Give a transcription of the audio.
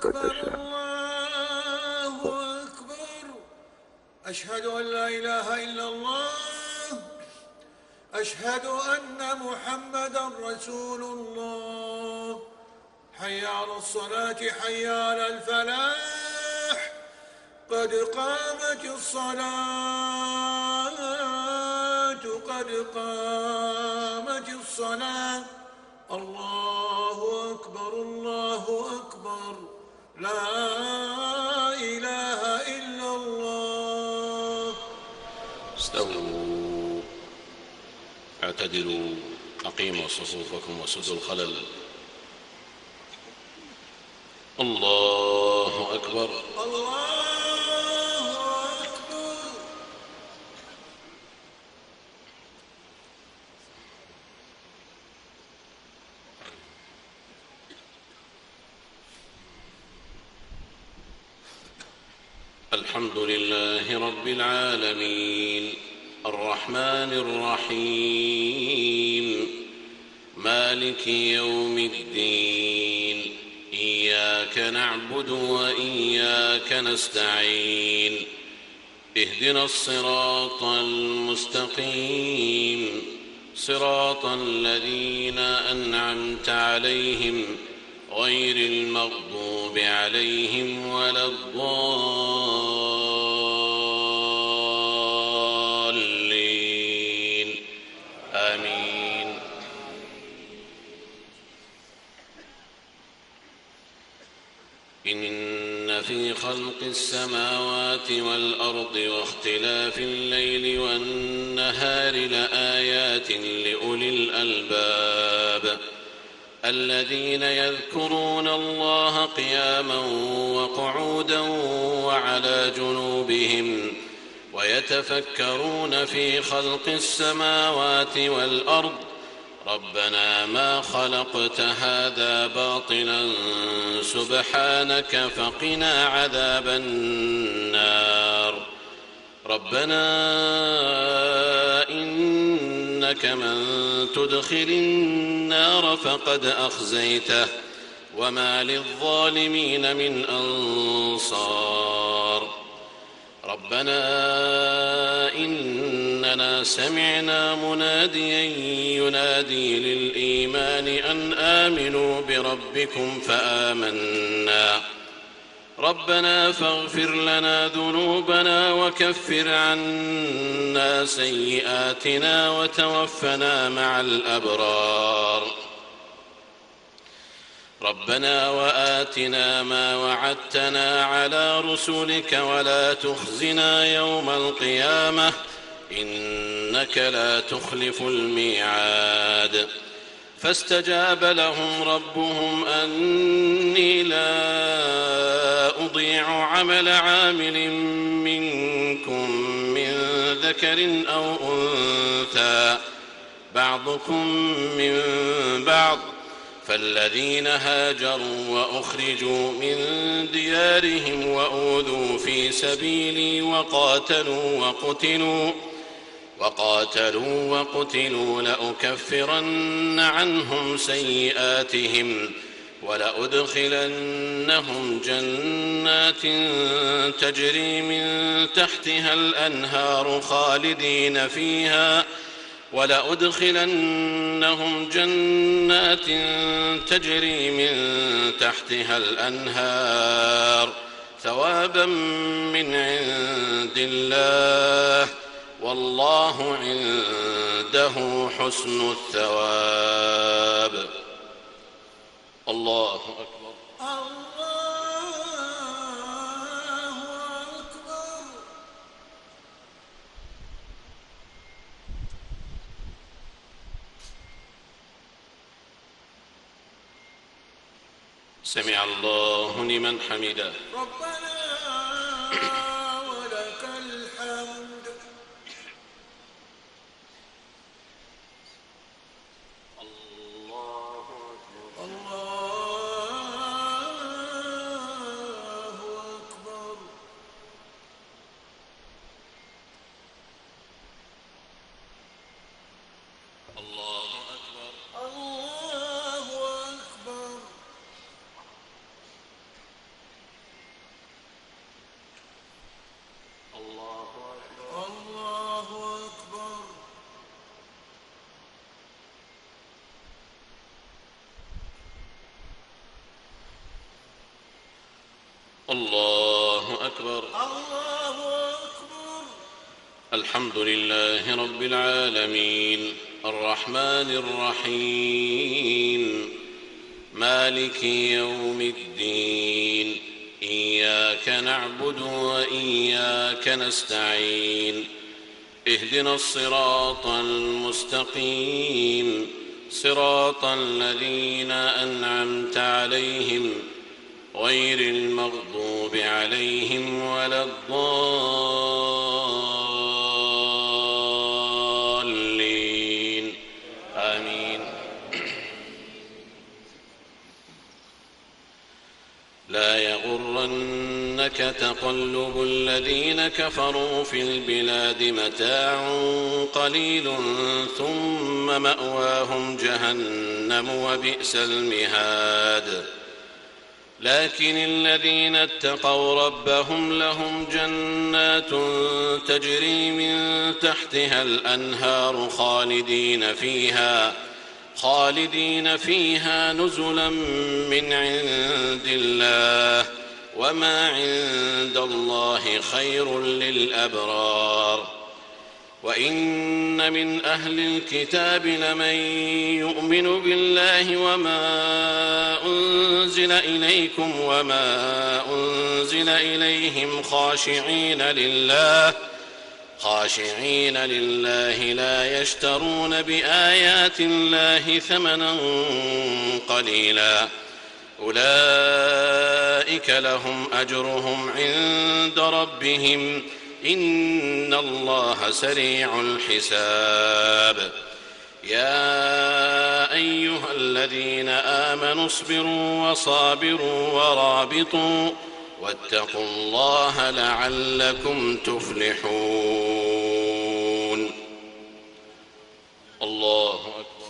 قد أكبر تشاء. الله أكبر. أشهد أن لا إله إلا الله. أشهد أن محمدا رسول الله. حي على الصلاة حي على الفلاح. قد قامت الصلاة قد قامت الصلاة. الله أكبر الله أكبر. لا إله إلا الله. استووا، اعتدلوا، أقيموا صفوفكم وسدوا الخلل. الله أكبر. الله أكبر. الحمد لله رب العالمين، الرحمن الرحيم، مالك يوم الدين. إياك نعبد وإياك نستعين. اهدنا الصراط المستقيم، صراط الذين أنعمت عليهم غير المغضوب عليهم ولا الضالين. آمين. إن في خلق السماوات والأرض واختلاف الليل والنهار لآيات لأولي الألباب الذين يذكرون الله قياما وقعودا وعلى جنوبهم ويتفكرون في خلق السماوات والأرض ربنا ما خلقت هذا باطلا سبحانك فقنا عذاب النار. ربنا إنك من تدخل النار فقد أخزيته وما للظالمين من أنصار. ربنا إننا سمعنا مناديا ينادي للإيمان أن آمنوا بربكم فآمنا. ربنا فاغفر لنا ذنوبنا وكفر عنا سيئاتنا وتوفنا مع الأبرار. ربنا وآتنا ما وعدتنا على رسلك ولا تخزنا يوم القيامة إنك لا تخلف الميعاد. فاستجاب لهم ربهم أني لا أضيع عمل عامل منكم من ذكر أو أنثى بعضكم من بعض. فالذين هاجروا وأخرجوا من ديارهم وأوذوا في سبيلي وقاتلوا وقتلوا لأكفرن عنهم سيئاتهم ولأدخلنهم جنات تجري من تحتها الأنهار خالدين فيها ثوابا من عند الله والله عنده حسن الثواب. الله أكبر. الله أكبر. سمع الله لمن حمده. ربنا ولك الحمد. الله أكبر. الله أكبر. الله أكبر. الله أكبر. الله أكبر. الله أكبر. الحمد لله رب العالمين الرحمن الرحيم مالك يوم الدين إياك نعبد وإياك نستعين اهدنا الصراط المستقيم صراط الذين أنعمت عليهم غير المغضوب عليهم ولا الضالين آمين. لا يغرنك تقلب الذين كفروا في البلاد متاع قليل ثم مأواهم جهنم وبئس المهاد. لكن الذين اتقوا ربهم لهم جنات تجري من تحتها الأنهار خالدين فيها نزلا من عند الله وما عند الله خير للأبرار. وإن من أهل الكتاب لمن يؤمن بالله وما أنزل إليكم وما أنزل إليهم خاشعين لله لا يشترون بآيات الله ثمنا قليلا أولئك لهم أجرهم عند ربهم إن الله سريع الحساب. يا أيها الذين آمنوا اصبروا وصابروا ورابطوا واتقوا الله لعلكم تفلحون. الله أكبر.